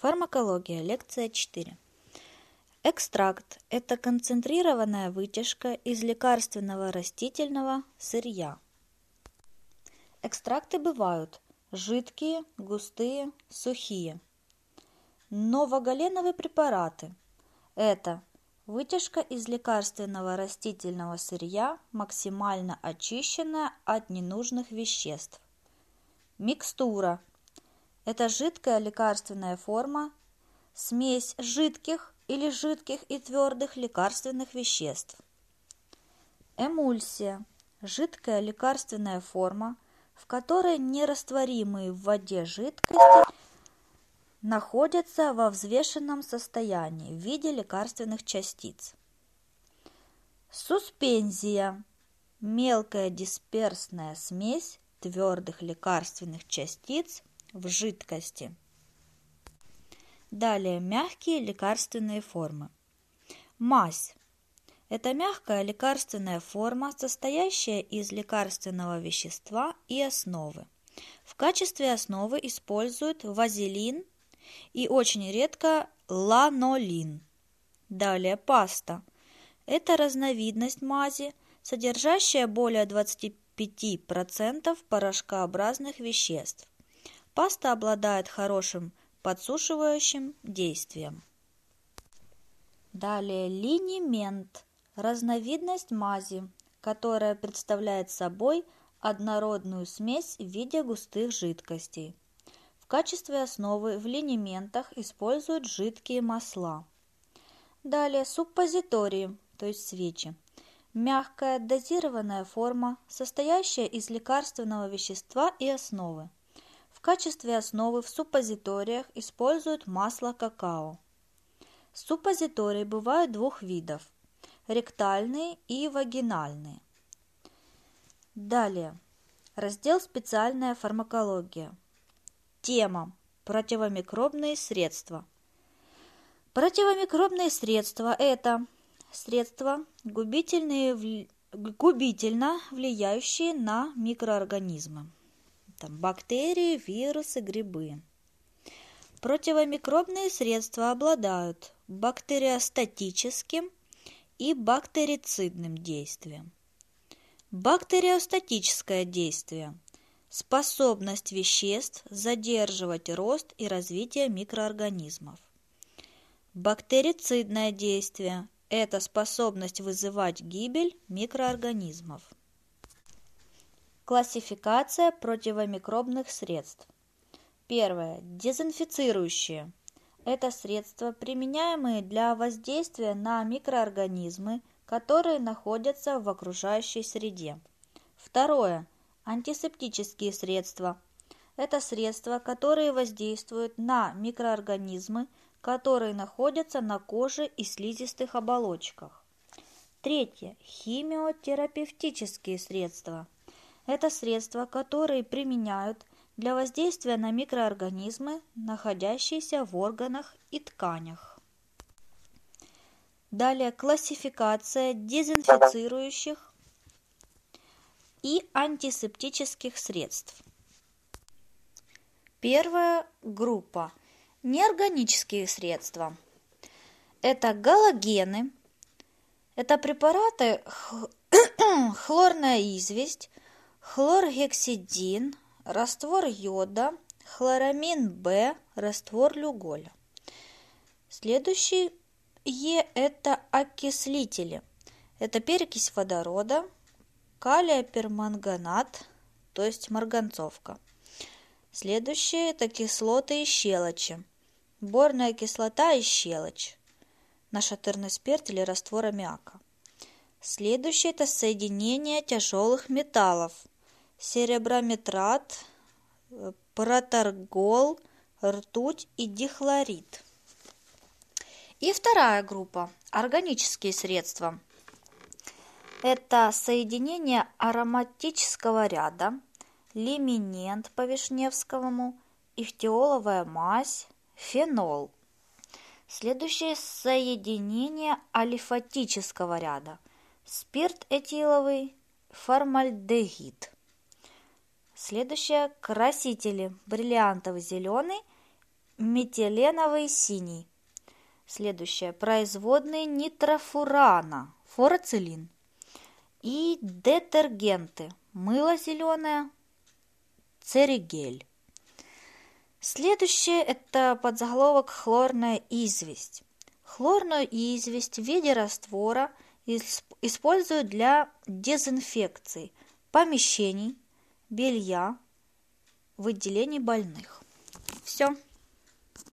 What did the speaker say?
Фармакология, лекция 4. Экстракт – это концентрированная вытяжка из лекарственного растительного сырья. Экстракты бывают жидкие, густые, сухие. Новогаленовые препараты – это вытяжка из лекарственного растительного сырья, максимально очищенная от ненужных веществ. Микстура – это жидкая лекарственная форма, смесь жидких или жидких и твердых лекарственных веществ. Эмульсия – жидкая лекарственная форма, в которой нерастворимые в воде жидкости находятся во взвешенном состоянии в виде лекарственных частиц. Суспензия – мелкая дисперсная смесь твердых лекарственных частиц в жидкости. Далее мягкие лекарственные формы. Мазь – это мягкая лекарственная форма, состоящая из лекарственного вещества и основы. В качестве основы используют вазелин и очень редко ланолин. Далее паста – это разновидность мази, содержащая более 25% порошкообразных веществ. Паста обладает хорошим подсушивающим действием. Далее линимент – разновидность мази, которая представляет собой однородную смесь в виде густых жидкостей. В качестве основы в линиментах используют жидкие масла. Далее суппозитории, то есть свечи. Мягкая дозированная форма, состоящая из лекарственного вещества и основы. В качестве основы в суппозиториях используют масло какао. Суппозитории бывают двух видов – ректальные и вагинальные. Далее, раздел «Специальная фармакология». Тема – противомикробные средства. Противомикробные средства – это средства, губительно влияющие на микроорганизмы. Бактерии, вирусы, грибы. Противомикробные средства обладают бактериостатическим и бактерицидным действием. Бактериостатическое действие – способность веществ задерживать рост и развитие микроорганизмов. Бактерицидное действие – это способность вызывать гибель микроорганизмов. Классификация противомикробных средств. Первое. Дезинфицирующие. Это средства, применяемые для воздействия на микроорганизмы, которые находятся в окружающей среде. Второе. Антисептические средства. Это средства, которые воздействуют на микроорганизмы, которые находятся на коже и слизистых оболочках. Третье. Химиотерапевтические средства. Это средства, которые применяют для воздействия на микроорганизмы, находящиеся в органах и тканях. Далее классификация дезинфицирующих и антисептических средств. Первая группа – неорганические средства. Это галогены, это препараты хлорная известь, хлоргексидин, раствор йода, хлорамин В, раствор люголя. Следующие это окислители. Это перекись водорода, калия-перманганат, то есть марганцовка. Следующие это кислоты и щелочи. Борная кислота и щелочь. Нашатырный спирт или раствор аммиака. Следующее это соединение тяжелых металлов. Сереброметрат, проторгол, ртуть и дихлорид. И вторая группа – органические средства. Это соединение ароматического ряда, лиминент по Вишневскому, ихтиоловая мазь, фенол. Следующее – соединение алифатического ряда, спирт этиловый, формальдегид. Следующее – красители, бриллиантовый зеленый метиленовый синий. Следующее. Производные нитрофурана, фурацилин. И детергенты. Мыло зеленое, церигель. Следующее – это подзаголовок «Хлорная известь». Хлорную известь в виде раствора используют для дезинфекции помещений, белья, в отделении больных. Все.